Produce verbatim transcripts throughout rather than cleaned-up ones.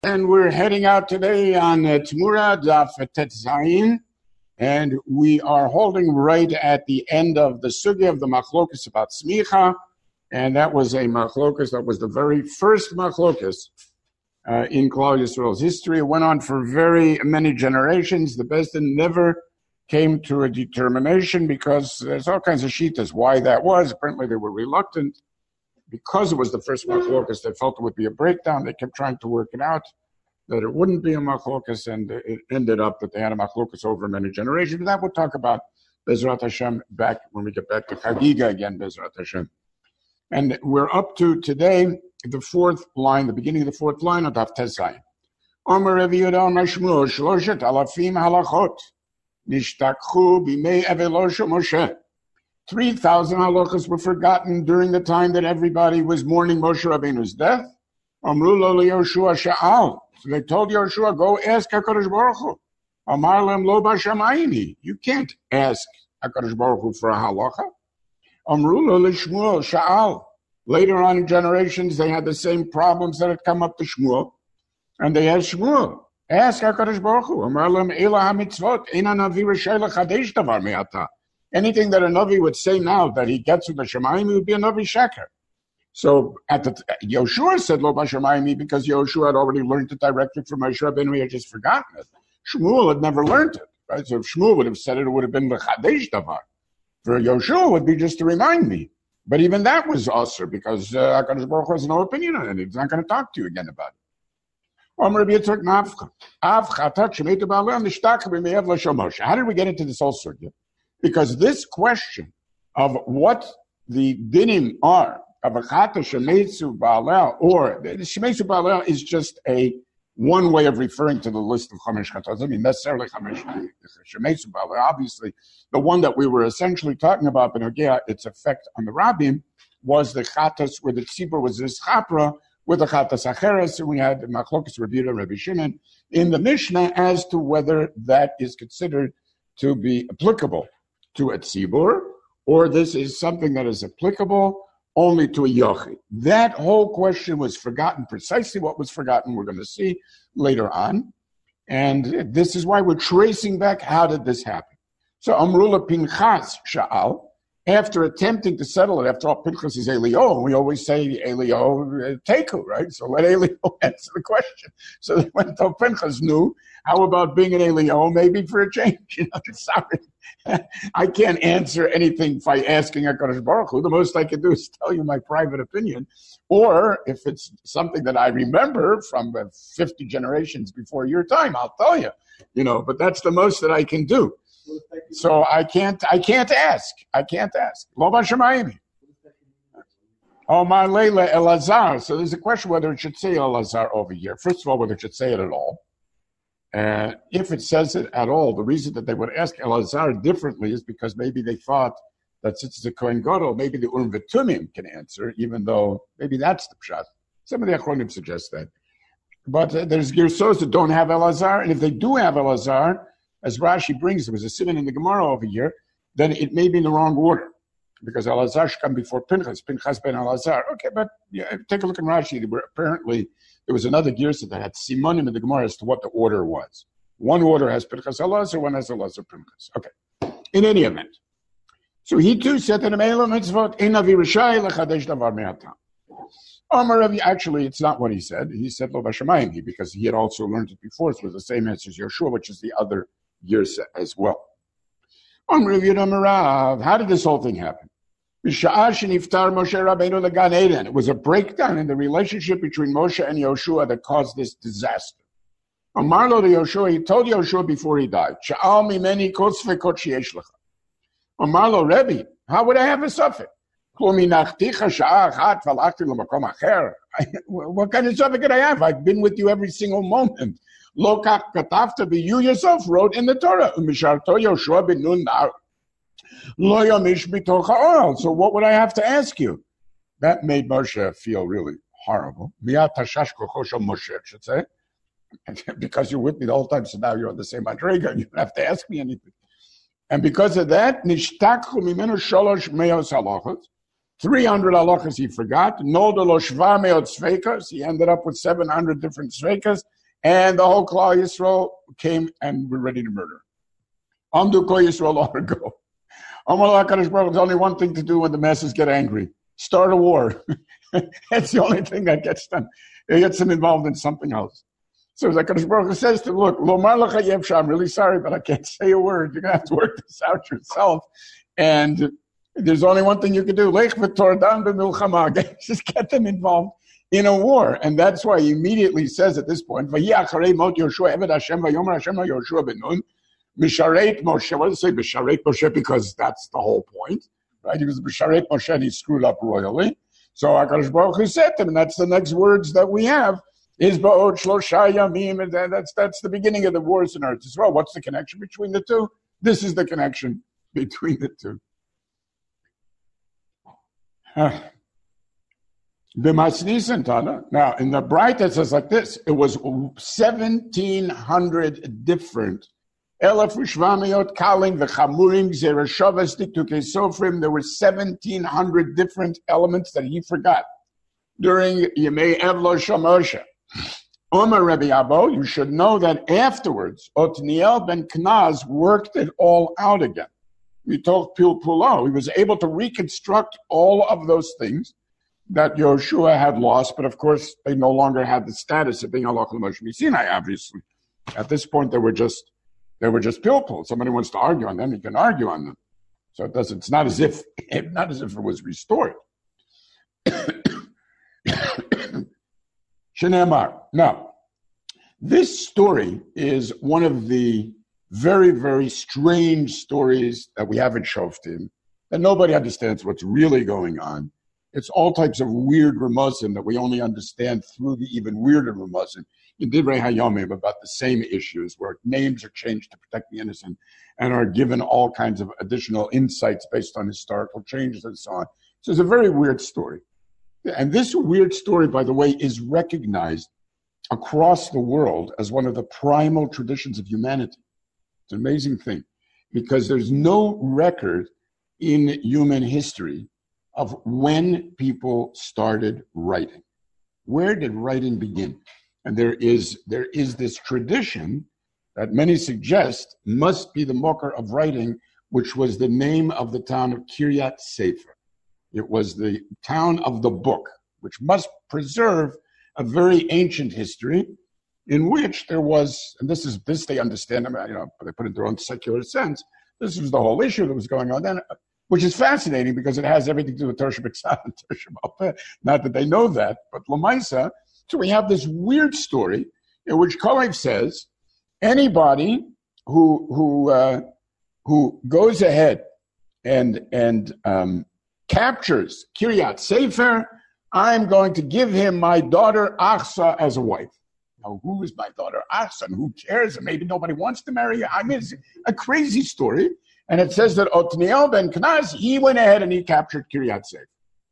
And we're heading out today on uh, Tmura Daf Tet Zayin, and we are holding right at the end of the sugi of the machlokus about smicha, and that was a machlokus that was the very first machlokus uh, in Klal Yisrael's history. It went on for very many generations. The Beis Din never came to a determination because there's all kinds of shittas why that was. Apparently they were reluctant. Because it was the first machlokas, they felt it would be a breakdown. They kept trying to work it out, that it wouldn't be a machlokas, and it ended up that they had a machlokas over many generations. But that we'll talk about Bezrat Hashem back when we get back to Chagiga again, Bezrat Hashem. And we're up to today the fourth line, the beginning of the fourth line of Daf Tes Zayin. Omer Rav Yehuda Omer Shmuel Shloshet Alafim Halachot Nishtakchu Bimei Avelosha Moshe. Three thousand halachas were forgotten during the time that everybody was mourning Moshe Rabbeinu's death. Amru lo Yoshua Sha'al. So they told Yoshua, go ask HaKadosh Baruch Hu. Amar lem lo b'shamayim. You can't ask HaKadosh Baruch Hu for a halacha. Amru lo Shmuel Sha'al. Later on in generations, they had the same problems that had come up to Shmuel. And they asked Shmuel, ask HaKadosh Baruch Hu. Amar lem ela hamitzvot. Eina navi reshei lechadesh davar me'ata. Anything that a Navi would say now that he gets with the Shemayim, it would be a Navi Sheker. So at the Yoshua said Lo B'Shemayim because Yoshua had already learned it directly from Moshe Rabbeinu. He had just forgotten it. Shmuel had never learned it, right? So if Shmuel would have said it, it would have been L'Chadesh Davar. For Yoshua, it would be just to remind me. But even that was usher because uh, HaKadosh Baruch Hu has no opinion on it. He's not going to talk to you again about it. How did we get into this whole circuit? Because this question of what the dinim are of a chata shemetzu ba'alel, or the shemetzu ba'alel is just a one way of referring to the list of chamesh chatos. I mean necessarily chamesh shemetzu ba'alel. Obviously, the one that we were essentially talking about, b'nogea its effect on the rabbim, was the chatas where the tzibur was this chapra with the chatas acheres, and we had the machlokas Rabbi Yehuda and Rabbi Shimon in the Mishnah as to whether that is considered to be applicable to a tzibur, or this is something that is applicable only to a yochid. That whole question was forgotten. Precisely what was forgotten, we're going to see later on. And this is why we're tracing back, how did this happen? So Amrula Pinchas Sha'al, after attempting to settle it, after all, Pinchas is Elio, and we always say Elio uh, Teku, right? So let Elio answer the question. So they went to Pinchas knew, how about being an Elio, maybe for a change? You know, sorry. I can't answer anything by asking HaKadosh Baruch Hu. The most I can do is tell you my private opinion. Or if it's something that I remember from uh, fifty generations before your time, I'll tell you. You know, but that's the most that I can do. So I can't, I can't ask. I can't ask. Lo b'shamayim. Oh, my Leila Elazar. So there's a question whether it should say Elazar over here. First of all, whether it should say it at all. Uh, if it says it at all, the reason that they would ask Elazar differently is because maybe they thought that since it's a Kohen Gadol, maybe the Urim V'Tumim can answer, even though maybe that's the pshat. Some of the Achronim suggest that. But uh, there's Gersos that don't have Elazar, and if they do have Elazar, as Rashi brings, there was a simon in the Gemara over here, then it may be in the wrong order. Because Elazar should come before Pinchas. Pinchas ben Elazar. Okay, but yeah, take a look at Rashi. There were apparently, there was another Girsa that had Simonim in the Gemara as to what the order was. One order has Pinchas Elazar, one has Elazar Pinchas. Okay. In any event. So he too said that Amela mitzvot einavi rishai lechadesh davar me'atam. Amar Ravi, actually, it's not what he said. He said lo b'shamayim because he had also learned it before. So it was the same answer as Yeshua, which is the other Girsa as well. Amar Rav Yehuda Marav, how did this whole thing happen? It was a breakdown in the relationship between Moshe and Yoshua that caused this disaster. Amarlo to Yoshua, he told Yoshua before he died, Amarlo Rebbe, how would I have a suffix? What kind of suffix could I have? I've been with you every single moment. Lokach katafta, but you yourself wrote in the Torah, Yoshua ben Nun. So what would I have to ask you? That made Moshe feel really horrible. Moshe should say. Because you're with me the whole time, so now you're on the same madrega, and you don't have to ask me anything. And because of that, three hundred halachas he forgot. Nolda lo shva meot sveikas. He ended up with seven hundred different sveikas. And the whole Klal Yisrael came and were ready to murder. Amdu Kol Yisrael long ago. Amar HaKadosh Baruch Hu, there's only one thing to do when the masses get angry. Start a war. That's the only thing that gets them. It gets them involved in something else. So HaKadosh Baruch Hu says to him, look, Lomar Lecha Yevsha, I'm really sorry, but I can't say a word. You're going to have to work this out yourself. And there's only one thing you can do. Lech v'tor dan b'milchama. Just get them involved in a war. And that's why he immediately says at this point, V'yi acharei mot Yoshua eved Hashem v'yomer Hashem Yoshua ben Nun, Misharet Moshe. What does it say? Misharet Moshe, because that's the whole point. Right? He was Misharet Moshe and he screwed up royally. So HaKadosh Baruch Hu said to him, and that's the next words that we have, is Ba'ot Shlosha Yamim, and that's, that's the beginning of the wars in Eretz Yisrael. What's the connection between the two? This is the connection between the two. Now, in the Bright, it says like this, it was seventeen hundred different Elef Ushvamiyot Kalim, the Chamurim, Zerashavas, Tiktuke Sofrim. There were seventeen hundred different elements that he forgot during Yemei Evlo Shomosha. Omer Rebbe Abo, you should know that afterwards, Otniel ben Knaz worked it all out again. We talked Pilpulo. He was able to reconstruct all of those things that Yoshua had lost, but of course they no longer had the status of being Halach L'Moshe Sinai, obviously. At this point, they were just they were just pilpul. Somebody wants to argue on them, he can argue on them. So it does. It's not as if not as if it was restored. Shenemar. Now, this story is one of the very, very strange stories that we have in Shoftim, that nobody understands what's really going on. It's all types of weird remuzim that we only understand through the even weirder remuzim in Divrei Hayomim about the same issues, where names are changed to protect the innocent and are given all kinds of additional insights based on historical changes and so on. So it's a very weird story. And this weird story, by the way, is recognized across the world as one of the primal traditions of humanity. It's an amazing thing, because there's no record in human history of when people started writing. Where did writing begin? And there is there is this tradition that many suggest must be the mocker of writing, which was the name of the town of Kiryat Sefer. It was the town of the book, which must preserve a very ancient history in which there was, and this is this they understand, I mean, you know, they put it in their own secular sense. This was the whole issue that was going on then, which is fascinating because it has everything to do with Torah B'Ksav and Torah B'Alpeh. Not that they know that, but L'maisa. So we have this weird story in which Kalev says anybody who who uh, who goes ahead and and um, captures Kiryat Sefer, I'm going to give him my daughter Achsa as a wife. Now, who is my daughter Achsa? And who cares? And maybe nobody wants to marry her. I mean, it's a crazy story. And it says that Otniel ben Knaz, he went ahead and he captured Kiryat Sefer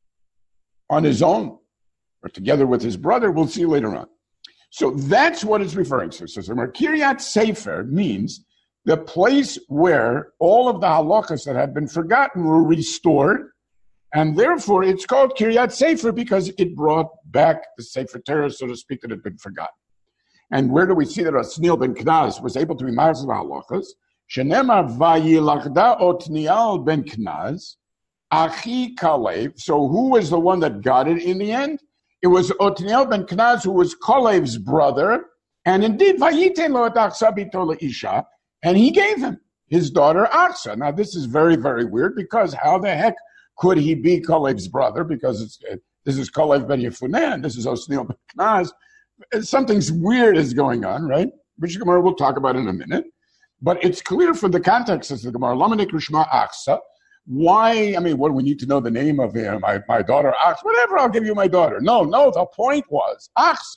on his own, or together with his brother. We'll see later on. So that's what it's referring to. So Kiryat Sefer means the place where all of the halachas that had been forgotten were restored. And therefore, it's called Kiryat Sefer because it brought back the Sefer Torah, so to speak, that had been forgotten. And where do we see that Otniel ben Knaz was able to be mazel halachas? Shenemar vayilachda Otniel ben Knaz, achi Kalev. So who was the one that got it in the end? It was Otniel ben Knaz, who was Kalev's brother. And indeed, vayiten lo et Achsa bito leisha, and he gave him his daughter Achsa. Now, this is very, very weird, because how the heck could he be Kalev's brother? Because it's, uh, this is Kalev ben Yefuneh, and this is Otniel ben Knaz. Something's weird is going on, right? Which Gemara we'll talk about in a minute. But it's clear from the context of the Gemara, Lamanik Rishma Achsa. Why? I mean, what do we need to know the name of him? My, my daughter Achsa. Whatever, I'll give you my daughter. No, no, the point was Achsa.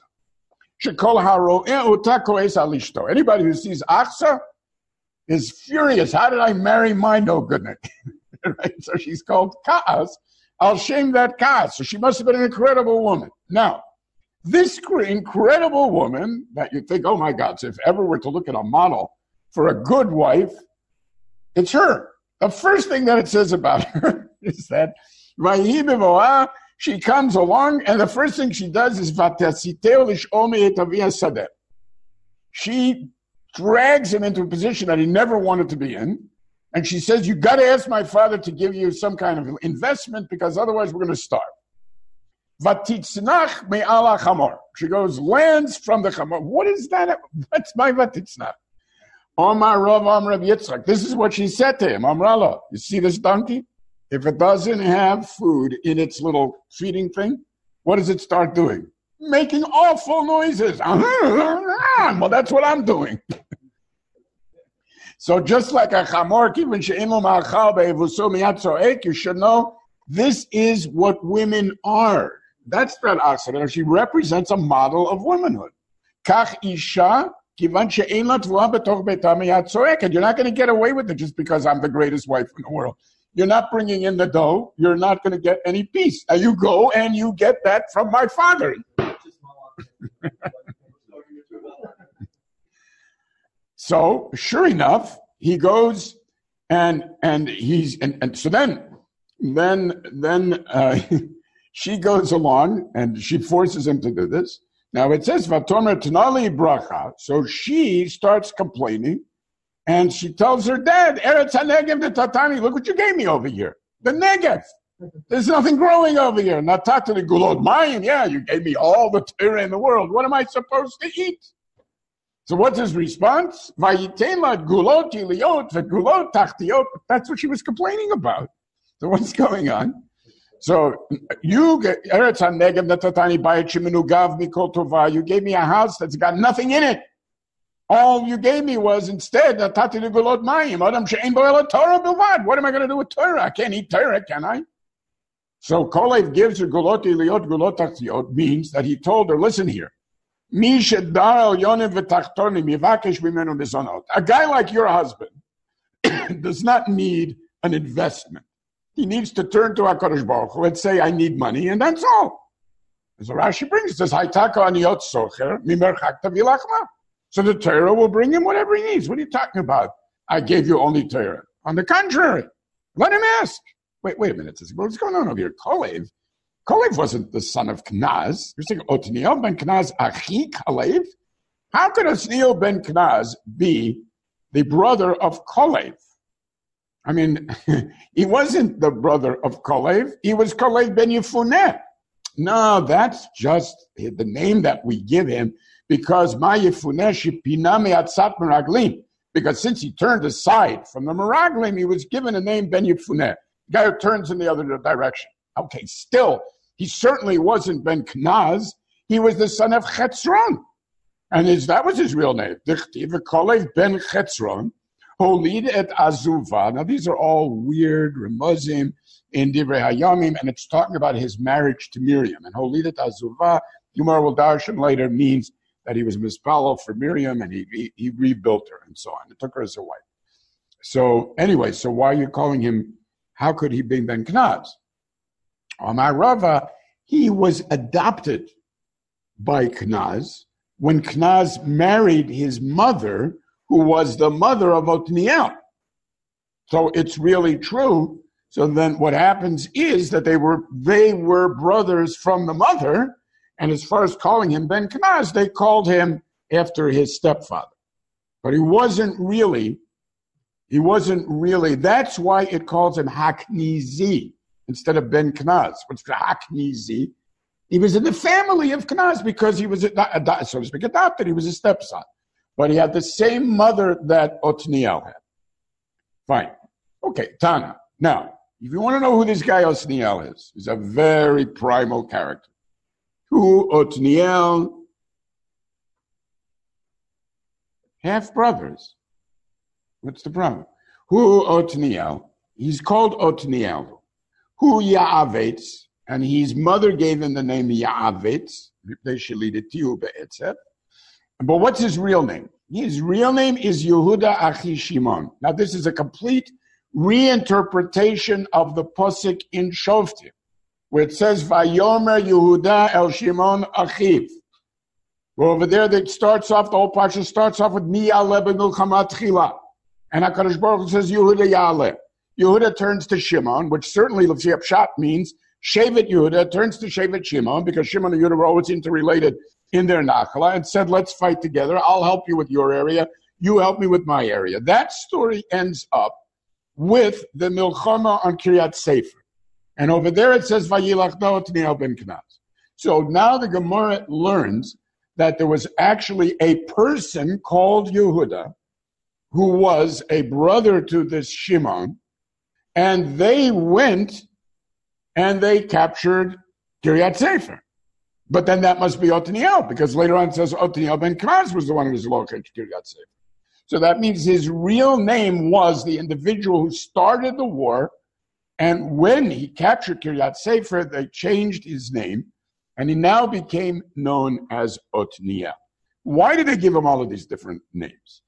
Anybody who sees Achsa is furious. How did I marry my no goodness? Right? So she's called Ka'as. I'll shame that Ka'as. So she must have been an incredible woman. Now, this incredible woman that you think, oh my God, so if ever we're to look at a model for a good wife, it's her. The first thing that it says about her is that Vayhi bevoah, she comes along, and the first thing she does is vatasiteo lish'ol me'et avia sadeh. She drags him into a position that he never wanted to be in, and she says, you got to ask my father to give you some kind of investment because otherwise we're going to starve. Vatitznach me'ala chamor. She goes, lands from the chamor. What is that? What's my vatitznach? Omar Rav Amar Yitzchak. This is what she said to him. Amrala, you see this donkey? If it doesn't have food in its little feeding thing, what does it start doing? Making awful noises. Well, that's what I'm doing. So just like a chamor, you should know this is what women are. That's that Aksara. She represents a model of womanhood. Kach isha, and you're not going to get away with it just because I'm the greatest wife in the world. You're not bringing in the dough. You're not going to get any peace. And you go and you get that from my father. So, sure enough, he goes and and he's and, and so then then then uh, she goes along and she forces him to do this. Now it says Vatomer Tanali Bracha. So she starts complaining. And she tells her dad, Eretz HaNegev the Tatani, look what you gave me over here. The Negev. There's nothing growing over here. Natatali Gulot Mayim. Yeah, you gave me all the Torah in the world. What am I supposed to eat? So what's his response? Vayiten Gulot Yiliot Gulot Tachtiot. That's what she was complaining about. So what's going on? So you get Eretz HaNegev the Tatani Bayit Sheminu Gav Mikol Tova. You gave me a house that's got nothing in it. All you gave me was instead, what am I going to do with Torah? I can't eat Torah, can I? So Kolev gives her Gulot Iliot, Gulot Tachtiot, means that he told her, listen here, a guy like your husband does not need an investment. He needs to turn to HaKadosh Baruch Hu and say, I need money, and that's all. So Rashi brings, it says, Haytaka aniyot socher, mimerchak tavilachma. So the Torah will bring him whatever he needs. What are you talking about? I gave you only Torah. On the contrary, let him ask. Wait, wait a minute. What's going on over here? Kolev. Kolev wasn't the son of Knaz. You're saying Otniel ben Knaz achi Kolev? How could Otniel ben Knaz be the brother of Kolev? I mean, he wasn't the brother of Kolev. He was Kolev ben Yefuneh. No, that's just the name that we give him. Because because since he turned aside from the Meraglim, he was given a name Ben Yefuneh, the guy who turns in the other direction. Okay, still, he certainly wasn't Ben Knaz. He was the son of Chetzron. And his, that was his real name. Kolev Ben Chetzron, Holid et Azuva. Now, these are all weird, remuzim in Divrei Hayamim, and it's talking about his marriage to Miriam. And Holid et Azuva, Yomar will darshan later, means that he was mispalo for Miriam, and he, he he rebuilt her, and so on. It took her as a wife. So anyway, so why are you calling him, how could he be Ben Knaz? Amar Rava, he was adopted by Knaz when Knaz married his mother, who was the mother of Otniel. So it's really true. So then what happens is that they were they were brothers from the mother. And as far as calling him Ben Knaz, they called him after his stepfather. But he wasn't really, he wasn't really, that's why it calls him Haknizi instead of Ben Knaz. What's the Haknizi? He was in the family of Knaz because he was, ad- so to speak, adopted. He was a stepson. But he had the same mother that Otniel had. Fine. Okay, Tana. Now, if you want to know who this guy Otniel is, he's a very primal character. Who Otniel, half brothers. What's the problem? Who Otniel? He's called Otniel. Who Ya'avetz, and his mother gave him the name Ya'avetz. But what's his real name? His real name is Yehuda Achi Shimon. Now this is a complete reinterpretation of the Posik in Shoftim, where it says, Vayomer Yehuda El Shimon Achiv. Well, over there, it starts off, the whole parsha starts off with Mi Ya'aleh B'Milchama Tchila. And HaKadosh Baruch Hu says, Yehuda Ya'aleh. Yehuda turns to Shimon, which certainly L'fsi Pshat means Shevet Yehuda turns to Shevet Shimon, because Shimon and Yehuda were always interrelated in their Nachala, and said, let's fight together. I'll help you with your area. You help me with my area. That story ends up with the Milchama on Kiryat Sefer. And over there it says, Vayilach Otniel ben Kenaz. So now the Gemara learns that there was actually a person called Yehuda who was a brother to this Shimon, and they went and they captured Kiryat Sefer. But then that must be Otniel, because later on it says Otniel ben Kenaz was the one who was located to Kiryat Sefer. So that means his real name was the individual who started the war, and when he captured Kiryat Sefer, they changed his name, and he now became known as Otniel. Why did they give him all of these different names?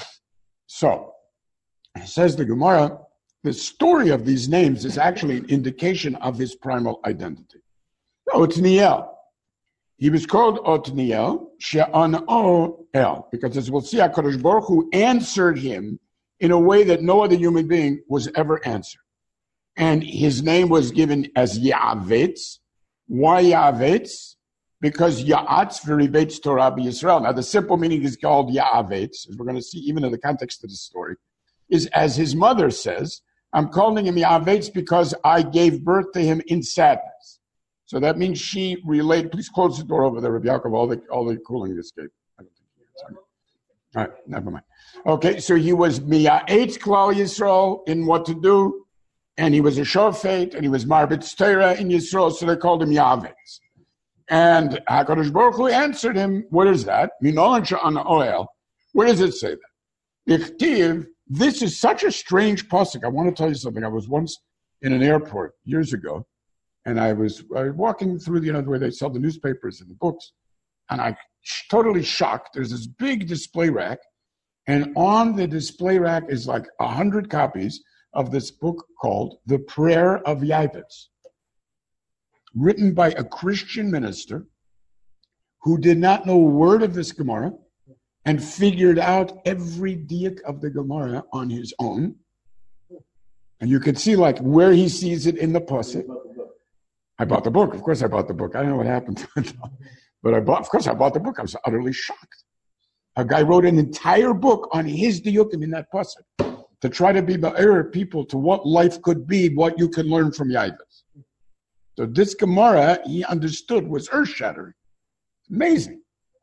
So, says the Gemara, the story of these names is actually an indication of his primal identity. Otniel. He was called Otniel, She'an'o El, because as we'll see, HaKadosh Baruch Hu answered him in a way that no other human being was ever answered. And his name was given as Ya'avetz. Why Ya'avetz? Because Ya'atz v'ribeitz Torah b'Yisrael. Now, the simple meaning is called Ya'avetz, as we're going to see even in the context of the story, is as his mother says, I'm calling him Ya'avetz because I gave birth to him in sadness. So that means she related. Please close the door over there, Rabbi Yaakov. All the all the cooling escaped. I don't think he is. All right, never mind. Okay, so he was Miya'etz Klal Yisrael in what to do, and he was a shofet, and he was Marbitz Torah in Yisrael, so they called him Ya'avetz. And HaKadosh Baruch Hu answered him, what is that? Minolan Sha'an Oel. Where does it say that? Ichtiv, this is such a strange pasuk. I want to tell you something. I was once in an airport years ago, and I was, I was walking through, you know, where they sell the newspapers and the books, and I sh- totally shocked. There's this big display rack, and on the display rack is like a hundred copies of this book called The Prayer of Yavitz, written by a Christian minister who did not know a word of this Gemara and figured out every diak of the Gemara on his own. And you can see like where he sees it in the pasuk. I bought the book. Of course I bought the book. I don't know what happened. But I bought, of course I bought the book. I was utterly shocked. A guy wrote an entire book on his diukim in that pasuk to try to be ba'er people to what life could be, what you can learn from Yavitz. So this Gemara, he understood, was earth-shattering. Amazing.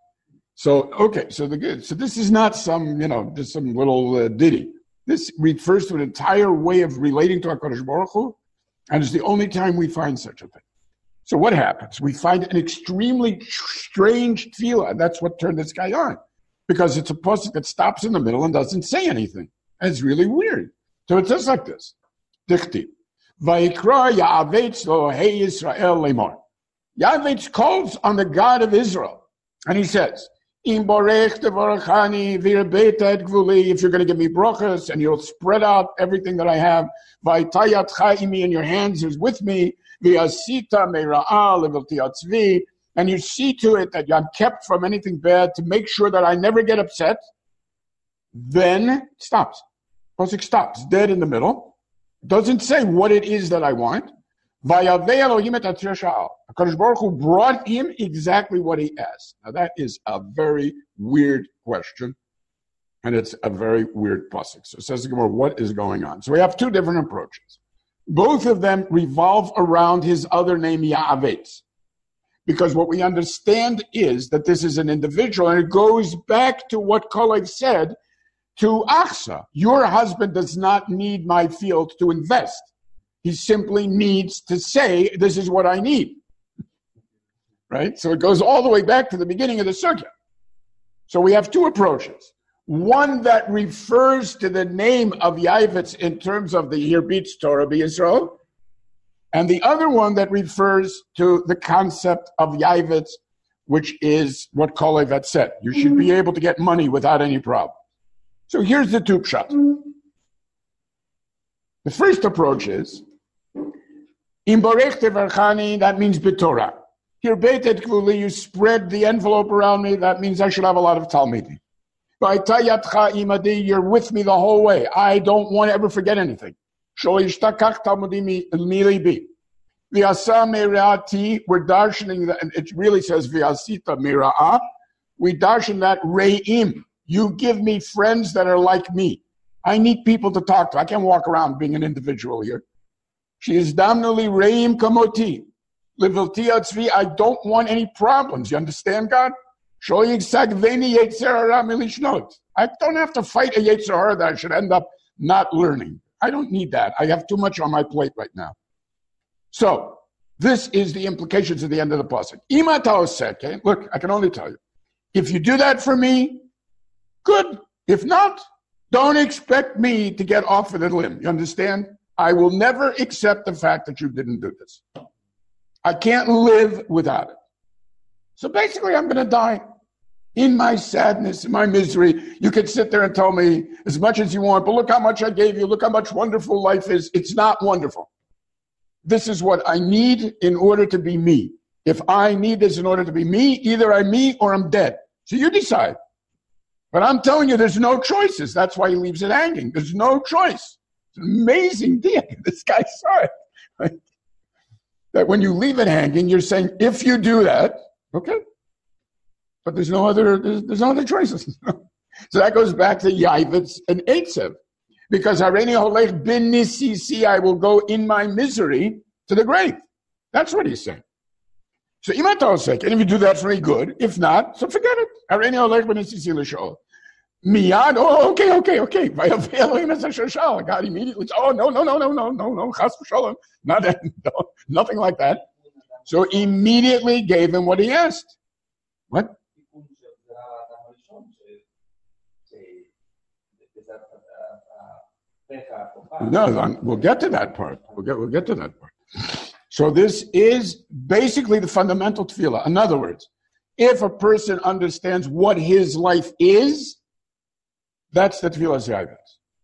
So, okay, so the good. So this is not some, you know, just some little uh, ditty. This refers to an entire way of relating to HaKadosh Baruch Hu, and it's the only time we find such a thing. So what happens? We find an extremely strange tefillah, and that's what turned this guy on, because it's a pasuk that stops in the middle and doesn't say anything. And it's really weird. So it says like this. Dichti. Vayikra Ya'avetz lo hey Yisrael lemor. Ya'avetz calls on the God of Israel, and he says, Im borech tevarachani v'irbeita et gvuli, if you're going to give me brachas and you'll spread out everything that I have, v'itayatcha imi, in your hands is with me, v'asita meira'a levilti atzvi, and you see to it that I'm kept from anything bad to make sure that I never get upset, then it stops. Pasuk stops, dead in the middle. Doesn't say what it is that I want. HaKadosh Baruch Hu brought him exactly what he asked. Now that is a very weird question, and it's a very weird pasuk. So it says, what is going on? So we have two different approaches. Both of them revolve around his other name, Ya'avetz, because what we understand is that this is an individual, and it goes back to what Kalev said to Achsa. Your husband does not need my field to invest. He simply needs to say, this is what I need. Right? So it goes all the way back to the beginning of the circuit. So we have two approaches. One that refers to the name of Yavitz in terms of the Hirbitz Torah b'Yisrael, and the other one that refers to the concept of Yavitz, which is what Kalev had said. You should be able to get money without any problem. So here's the two pshat. The first approach is, Im borech tevarchani, that means b'Torah. Here, beitet kvuli, you spread the envelope around me, that means I should have a lot of talmidim. B'itayatcha imadi, you're with me the whole way. I don't want to ever forget anything. Shoishtakach Talmudim Milibi. Vyasa Merati, we're darshaning that, and it really says Vyasita Mira'a. We darshan that Re'im. You give me friends that are like me. I need people to talk to. I can't walk around being an individual here. She is damnuli Re'im Kamoti. Livilti Atzvi, I don't want any problems. You understand, God? Shoyig Sagveni Yetzerara Milishnot. I don't have to fight a Yetzer Hara that I should end up not learning. I don't need that. I have too much on my plate right now. So, this is the implications of the end of the pasuk. Ima ta'oseke, look, I can only tell you. If you do that for me, good. If not, don't expect me to get off of the limb. You understand? I will never accept the fact that you didn't do this. I can't live without it. So basically, I'm going to die. In my sadness, in my misery, you can sit there and tell me as much as you want, but look how much I gave you, look how much wonderful life is. It's not wonderful. This is what I need in order to be me. If I need this in order to be me, either I'm me or I'm dead. So you decide. But I'm telling you, there's no choices. That's why he leaves it hanging. There's no choice. It's an amazing deal. This guy saw it. Right? That when you leave it hanging, you're saying, if you do that, okay. But there's no other, there's, there's no other choices. So that goes back to Yavitz and Eitzev. Because Hareni Holech bin Nisisi, I will go in my misery to the grave. That's what he's saying. So Imatosek, and if you do that for me, good. If not, so forget it. Hareni Holech bin Nisisi l'shol. Miyad, oh, okay, okay, okay. God immediately, oh, no, no, no, no, no, no, no, chas v'sholem. Not that, no, nothing like that. So immediately gave him what he asked. What? No, we'll get to that part. We'll get, we'll get to that part. So this is basically the fundamental tefillah. In other words, if a person understands what his life is, that's the tefillah zayavitz.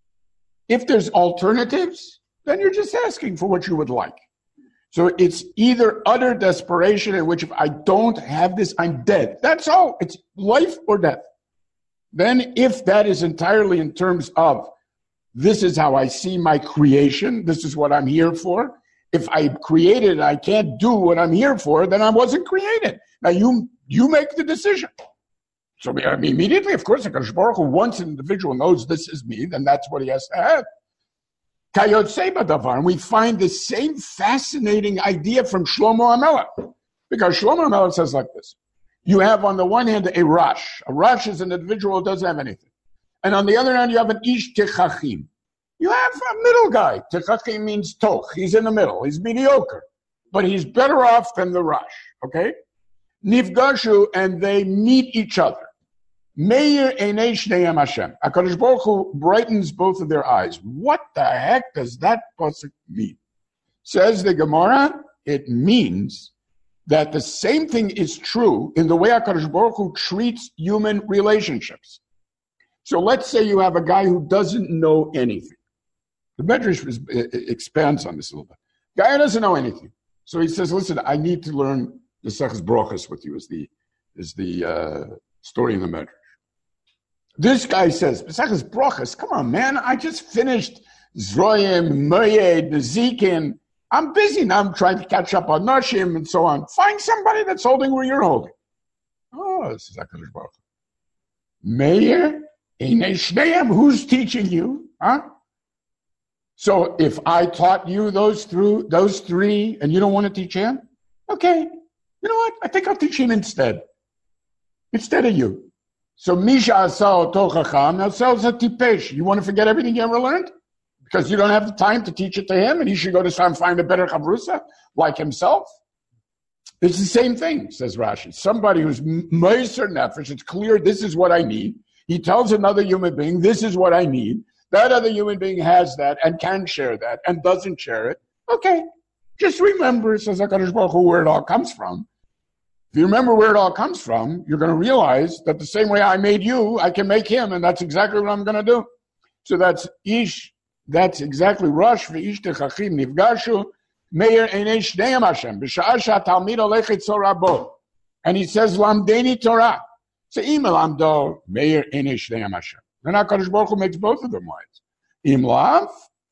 If there's alternatives, then you're just asking for what you would like. So it's either utter desperation in which if I don't have this, I'm dead. That's all. It's life or death. Then if that is entirely in terms of this is how I see my creation, this is what I'm here for. If I created and I can't do what I'm here for, then I wasn't created. Now you you make the decision. So I mean, immediately, of course, HaKadosh Baruch Hu, once an individual knows this is me, then that's what he has to have. Kayotzei b'davar, and we find the same fascinating idea from Shlomo HaMelech. Because Shlomo HaMelech says like this. You have on the one hand a Rosh. A Rosh is an individual who doesn't have anything. And on the other hand, you have an Ish Techachim. You have a middle guy. Techachim means toch. He's in the middle. He's mediocre. But he's better off than the Rosh. Okay? Nifgashu, and they meet each other. Meir Einei Shneim Hashem. HaKadosh Baruch Hu brightens both of their eyes. What the heck does that pasuk mean? Says the Gemara, it means that the same thing is true in the way HaKadosh Baruch Hu treats human relationships. So let's say you have a guy who doesn't know anything. The Medrash expands on this a little bit. Guy who doesn't know anything. So he says, listen, I need to learn the Seches Brochus with you, is the, is the uh, story in the Medrash. This guy says, Seches Brochus, come on, man, I just finished Zroyim, Moyed, Nezikin. I'm busy now. I'm trying to catch up on Nashim and so on. Find somebody that's holding where you're holding. Oh, this is HaKadosh Baruch Hu. Meir, Einei Shneim, who's teaching you? Huh? So if I taught you those through those three and you don't want to teach him, okay. You know what? I think I'll teach him instead. Instead of you. So Misha Asao Tochacham, now sells a tipesh. You want to forget everything you ever learned? Because you don't have the time to teach it to him and he should go to some find a better chavrusa like himself? It's the same thing, says Rashi. Somebody who's meiser nefesh, it's clear this is what I need. He tells another human being, this is what I need. That other human being has that and can share that and doesn't share it. Okay. Just remember, says HaKadosh Baruch Hu, where it all comes from. If you remember where it all comes from, you're going to realize that the same way I made you, I can make him, and that's exactly what I'm going to do. So that's Ish, that's exactly Rosh, V'ish Techachim Nifgashu, Meir Einei Shneim Hashem, B'sha'ah she'atalmid holech etzorah bo. And he says, Lamdeni Torah. So Im Lamdo, Meir Einei Shneim Hashem. And HaKadosh Baruch Hu makes both of them wise. Im Lav,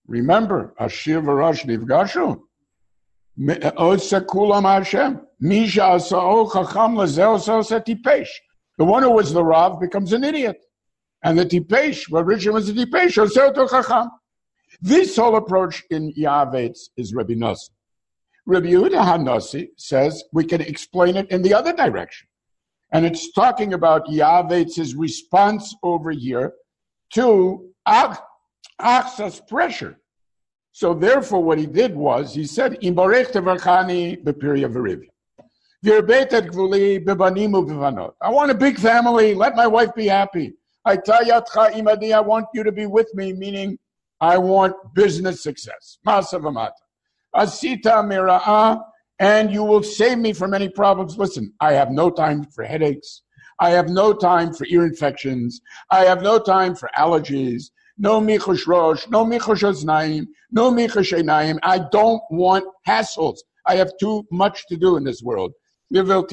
Remember, Ashir v'Rosh nifgashu. Osa kulam Hashem. Misha asa'o chacham lezeo sa'osa tipesh. The one who was the Rav becomes an idiot. And the tipesh, what originally was the tipesh, oseo to chacham. This whole approach in Yavetz is Rabbi Nossi. Rabbi Yehuda HaNossi says we can explain it in the other direction. And it's talking about Yavetz's response over here to Achsa's pressure. So therefore what he did was, he said, Im barech tevarchani b'pirya v'rivya. V'yirbetet gvuli b'banim u'b'vanot. I want a big family. Let my wife be happy. I tayatcha imadi. I want you to be with me, meaning I want business success. Masa v'mata. Asita mira'ah. And you will save me from any problems. Listen, I have no time for headaches. I have no time for ear infections. I have no time for allergies. No michush rosh, no michush oznaim, no michush einayim. I don't want hassles. I have too much to do in this world. I don't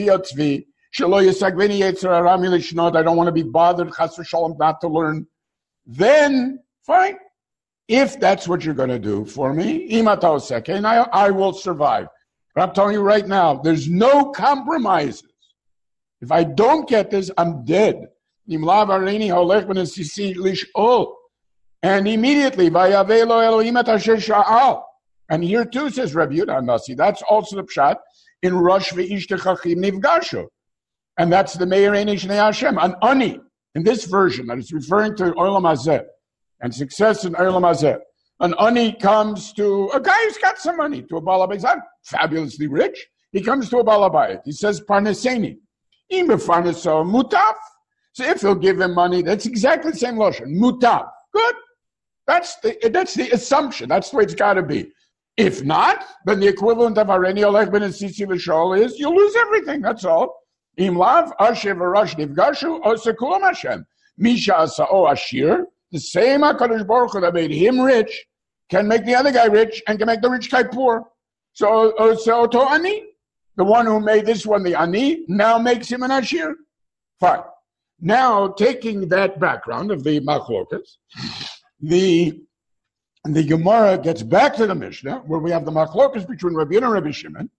want to be bothered, chas v'shalom, not to learn. Then, fine. If that's what you're going to do for me, and I, I will survive. But I'm telling you right now, there's no compromises. If I don't get this, I'm dead. And immediately, and here too says Rabbi Yehuda HaNossi, that's also the pshat in Rosh Ve'ishtechachim Nivgashu. And that's the Meir Ein Shnei Hashem, an ani, in this version that is referring to Olam Hazeh and success in Olam Hazeh. An ani comes to a guy who's got some money, to a Baal He's not fabulously rich. He comes to a Baal Habayit. He says, Parneseni. Im befarneso mutav. So if he'll give him money, that's exactly the same lotion. Mutav. Good. That's the that's the assumption. That's the way it's got to be. If not, then the equivalent of Areni Olech ben Sisi V'Shol is you'll lose everything. That's all. Im lav asher v'rosh nivgashu osekulam Hashem. Misha asa'o ashir. The same HaKadosh Baruch Hu that made him rich can make the other guy rich and can make the rich guy poor. So, uh, so to ani, the one who made this one the ani, now makes him an ashir. Fine. Now, taking that background of the machlokas, the the Gemara gets back to the Mishnah, where we have the machlokas between Rabbi Yehuda and Rabbi Shimon,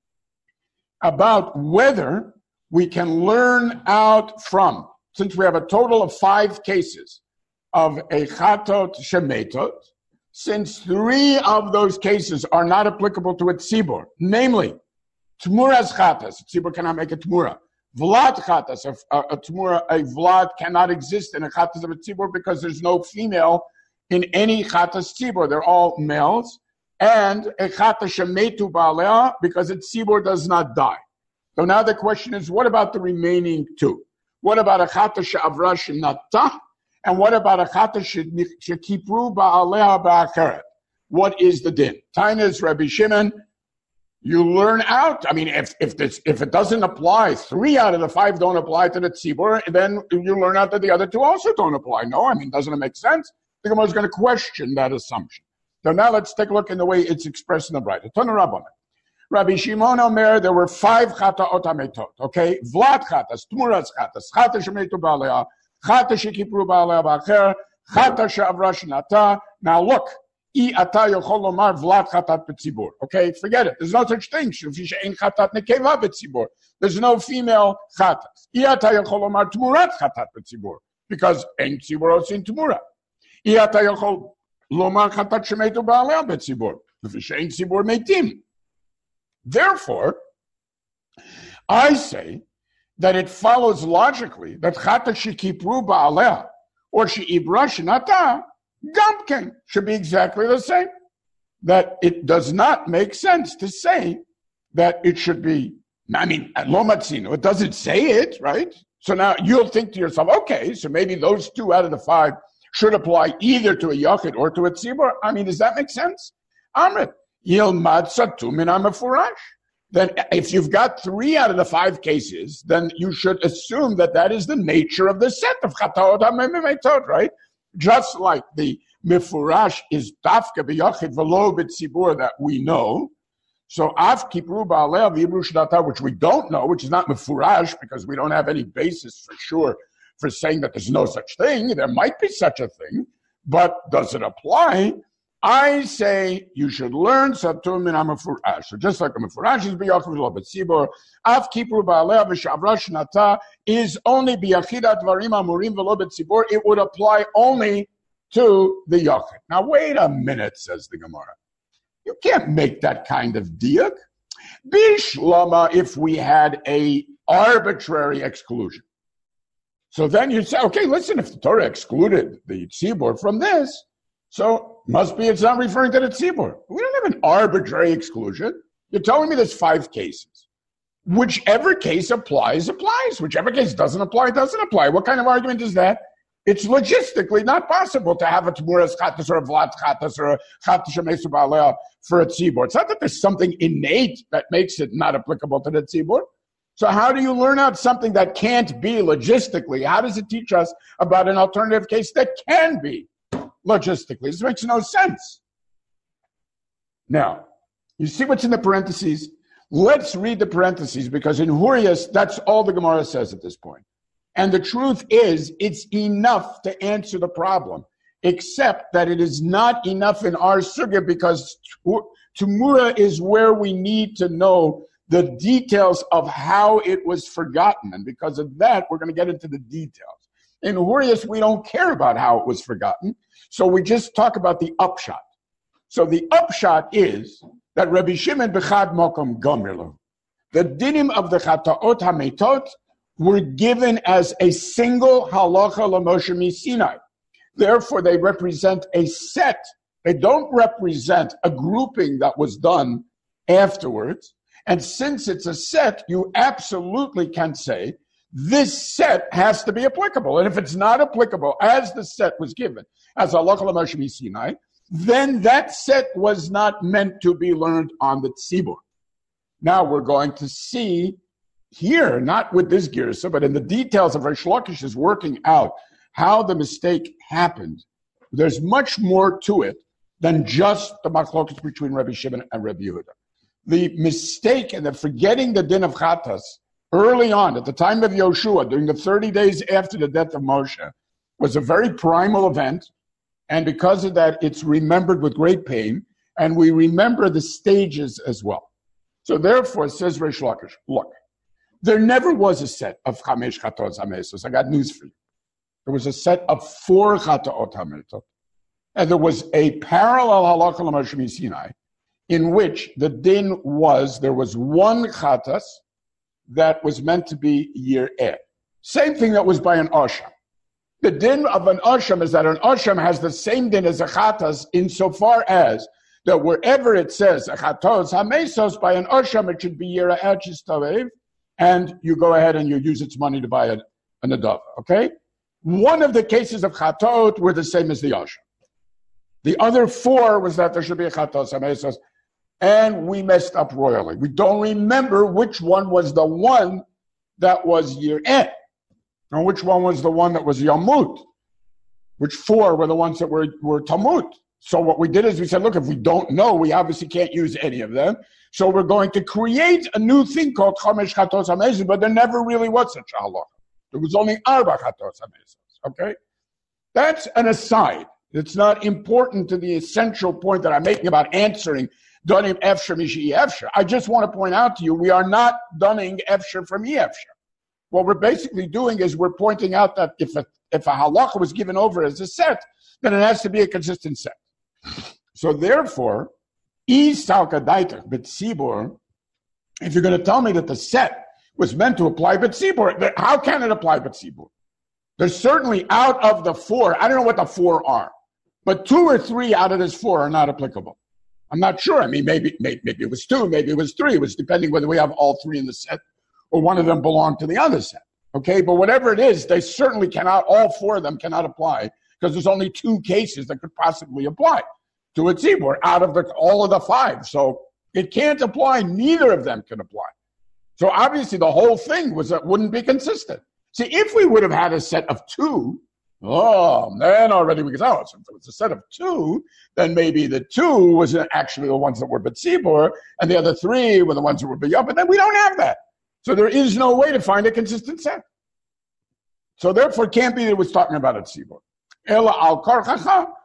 about whether we can learn out from, since we have a total of five cases of a chatot shemetot, since three of those cases are not applicable to a tzibur, namely, tmuras chatas, a tzibur cannot make a tmura. Vlad chatas, a, a, a tmura, a vlad cannot exist in a chatas of a tzibur because there's no female in any chatas tzibur. They're all males. And a chatas shemetu ba'alea because a tzibur does not die. So now the question is, what about the remaining two? What about a chatas she'avra shenata? And what about a chata shekipru ba'aleha ba'acheret? What is the din? Tainas Rabbi Shimon, you learn out. I mean, if if this if it doesn't apply, three out of the five don't apply to the tzibur, then you learn out that the other two also don't apply. No, I mean, doesn't it make sense? The Gemara is going to question that assumption. So now let's take a look in the way it's expressed in the Braita. Tana Rabbanan. Rabbi Shimon Omer, there were five chata otametot. Okay, vlad chatas, tmuras chatas, chata shemetu ba'aleha. Chata shekipru ba'aleh ba'acher, chata she'avra shenata. Now look, I ata yochol lomar vlad chatat b'tzibur. Okay, forget it. There's no such thing. Shulfi she'ein chatat nekeva b'tzibur. There's no female chatas. I ata yochol lomar tmurat chatat b'tzibur. Because ein tzibur osin tmura. I ata yochol lomar chatat shemetu ba'aleh b'tzibur. Shulfi she'ein tzibur meitim. Therefore, I say that it follows logically that chata shekipru ba'aleha or she'ibra shenata gamken should be exactly the same. That it does not make sense to say that it should be, I mean, lo matzino, it doesn't say it, right? So now you'll think to yourself, okay, so maybe those two out of the five should apply either to a yachid or to a tzibur. I mean, does that make sense? Amrit, yilmad satu min hamefurash. Then if you've got three out of the five cases, then you should assume that that is the nature of the set of chataot ha-memetot, right? Just like the mefurash is dafka b'yachid v'lo b'tzibur that we know. So af kipru ba'aleh v'ibru shnata, which we don't know, which is not mefurash because we don't have any basis for sure for saying that there's no such thing. There might be such a thing, but does it apply? I say you should learn Satur min HaMefurash. So just like a Mefurash is B'Yachiv Lo B'Tzibor, Af Kipru Ba'aleh V'Shavra Shnata is only B'Yachidat Dvarim Amurim V'Lo B'Tzibor. It would apply only to the Yachid. Now wait a minute, says the Gemara. You can't make that kind of diak. Bishlama, if we had a arbitrary exclusion. So then you'd say, okay, listen, if the Torah excluded the tzibur from this, so must be it's not referring to the tzibur. We don't have an arbitrary exclusion. You're telling me there's five cases. Whichever case applies, applies. Whichever case doesn't apply, doesn't apply. What kind of argument is that? It's logistically not possible to have a Tmuras Chatas or a Vlad Chatas or a Chatas Shemesu Ba'aleh for a tzibur. It's not that there's something innate that makes it not applicable to the tzibur. So how do you learn out something that can't be logistically? How does it teach us about an alternative case that can be logistically? This makes no sense. Now, you see what's in the parentheses? Let's read the parentheses, because in Hurrius, that's all the Gemara says at this point. And the truth is, it's enough to answer the problem, except that it is not enough in our sugya, because Tumura is where we need to know the details of how it was forgotten. And because of that, we're going to get into the details. In Hurrius, we don't care about how it was forgotten, so we just talk about the upshot. So the upshot is that Rabbi Shimon b'chad mokom gomerlo. The dinim of the chataot hametot were given as a single halacha l'Moshe miSinai. Therefore, they represent a set. They don't represent a grouping that was done afterwards. And since it's a set, you absolutely can say this set has to be applicable. And if it's not applicable as the set was given, as halacha l'Moshe miSinai, then that set was not meant to be learned on the tzibur. Now we're going to see here, not with this girsa, but in the details of Reish Lakish is working out how the mistake happened. There's much more to it than just the machlokas between Rabbi Shimon and Rabbi Yehuda. The mistake and the forgetting the din of Chatas early on, at the time of Yoshua, during the thirty days after the death of Moshe, was a very primal event. And because of that, it's remembered with great pain. And we remember the stages as well. So therefore, says Reish Lakish, look, there never was a set of Chamesh Chatot HaMesos. I got news for you. There was a set of four Chataot HaMetot. And there was a parallel halacha l'Moshe miSinai, in which the din was, there was one Chatas that was meant to be Yir'eh. Same thing that was by an Asham. The din of an Asham is that an Asham has the same din as a Chatas insofar as that wherever it says a Chatos HaMesos by an Asham, it should be Yir'eh Chistavev, and you go ahead and you use its money to buy a, a Nadav, okay? One of the cases of Chatot were the same as the Asham. The other four was that there should be a Chatos HaMesos, and we messed up royally. We don't remember which one was the one that was Yir'eh, and which one was the one that was Yamut, which four were the ones that were, were Tamut. So what we did is we said, look, if we don't know, we obviously can't use any of them. So we're going to create a new thing called Chamesh Chatos HaMesos, but there never really was such a halacha. There was only Arba Chatos HaMesos, okay? That's an aside. It's not important to the essential point that I'm making about answering Danim Efsher Mishi Efsher. I just want to point out to you, we are not dunning Efsher from E Efsher. What we're basically doing is we're pointing out that if a, if a halacha was given over as a set, then it has to be a consistent set. So therefore, if you're going to tell me that the set was meant to apply B'tzibur, how can it apply B'tzibur? There's certainly out of the four, I don't know what the four are, but two or three out of this four are not applicable. I'm not sure. I mean, maybe, maybe, maybe it was two, maybe it was three. It was depending whether we have all three in the set or one of them belonged to the other set. Okay, but whatever it is, they certainly cannot, all four of them cannot apply because there's only two cases that could possibly apply to a tzibur out of the, all of the five. So it can't apply. Neither of them can apply. So obviously the whole thing was that wouldn't be consistent. See, if we would have had a set of two, oh, then already we could say, oh, so if it was a set of two, then maybe the two was actually the ones that were b'tzibur, and the other three were the ones that were b'yah, but then we don't have that. So there is no way to find a consistent set. So therefore, it can't be that it was talking about a tzibur. Ela al karchacha,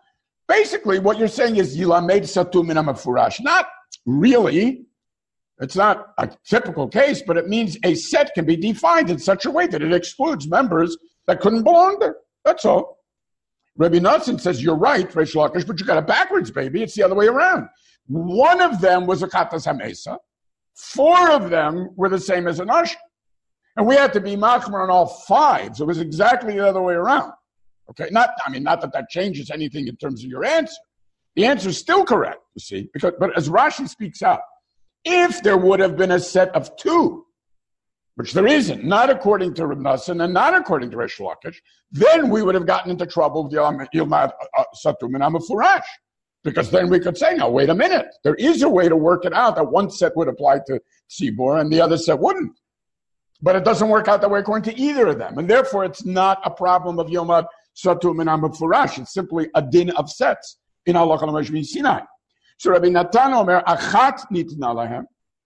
basically what you're saying is Yilamed Satum Min HaMefurash. Not really. It's not a typical case, but it means a set can be defined in such a way that it excludes members that couldn't belong there. That's all. Rabbi Nassim says, you're right, Reish Lakish, but you got it backwards, baby. It's the other way around. One of them was a Katas HaMesa. Four of them were the same as an Usher. And we had to be machmer on all five. So it was exactly the other way around. Okay, not, I mean, not that that changes anything in terms of your answer. The answer is still correct, you see, because, but as Rashi speaks out, if there would have been a set of two, which there isn't, not according to Reb Nassan and not according to Reish Lakish, then we would have gotten into trouble with Yilmad Satum Min HaMefurash. Because then we could say, now, wait a minute. There is a way to work it out that one set would apply to Tzibor and the other set wouldn't. But it doesn't work out that way according to either of them. And therefore, it's not a problem of Yilmad Satum Min HaMefurash. It's simply a din of sets in Halacha L'Mashmi Sinai. So Rabbi Natan Omer, Achat nitna lahem,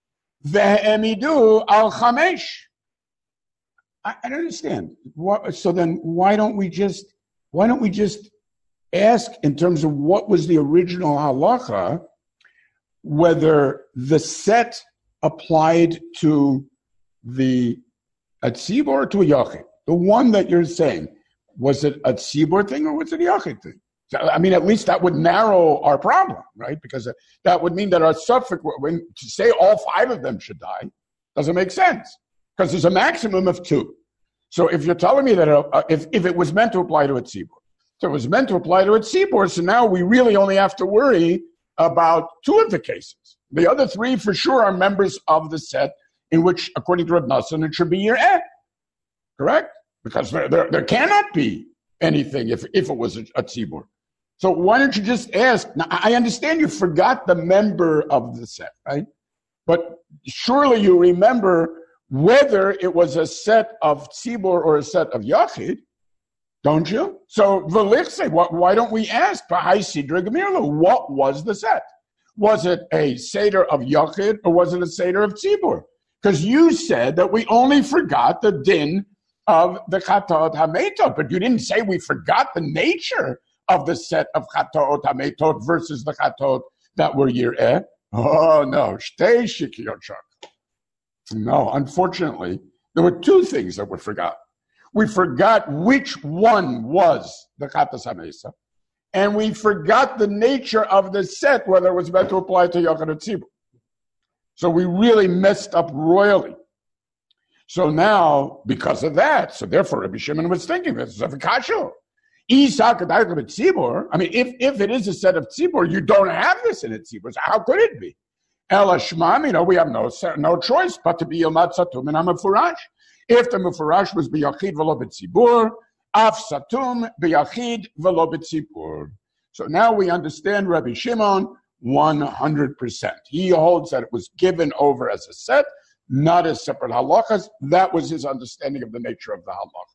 ve'emidu al chamesh. I don't understand. What, so then why don't we just, why don't we just ask in terms of what was the original halacha, whether the set applied to the a tzibor or to a yachid? The one that you're saying, was it a tzibor thing or was it a yachid thing? So, I mean, at least that would narrow our problem, right? Because that would mean that our suffix, when to say all five of them should die, doesn't make sense. Because there's a maximum of two. So if you're telling me that uh, if, if it was meant to apply to a tzibor, so it was meant to apply to a tzibor, so now we really only have to worry about two of the cases. The other three, for sure, are members of the set in which, according to Reb Nassan, it should be year eh. Correct? Because there, there, there cannot be anything if, if it was a, a tzibor. So why don't you just ask? Now, I understand you forgot the member of the set, right? But surely you remember whether it was a set of tzibor or a set of yachid, don't you? So v'lichse, why don't we ask? What was the set? Was it a seder of yachid or was it a seder of tzibor? Because you said that we only forgot the din of the chatot hametot, but you didn't say we forgot the nature of the set of chatot hametot versus the chatot that were yireh. Oh no, shtei shikiyot shak. No, unfortunately, there were two things that were forgotten. We forgot which one was the chatas hamesa, and we forgot the nature of the set, whether it was meant to apply to yachid or tzibur. So we really messed up royally. So now, because of that, so therefore Rabbi Shimon was thinking, this is a kasho. I mean, if, if it is a set of tzibur, you don't have this in a tzibur. So how could it be? Ela shmam, you know, we have no no choice but to be Yilmad Satum Min HaMefurash. If the Mefurash was b'yachid v'lo b'tzibur, af Satum b'yachid v'lo b'tzibur. So now we understand Rabbi Shimon one hundred percent. He holds that it was given over as a set, not as separate halachas. That was his understanding of the nature of the halach.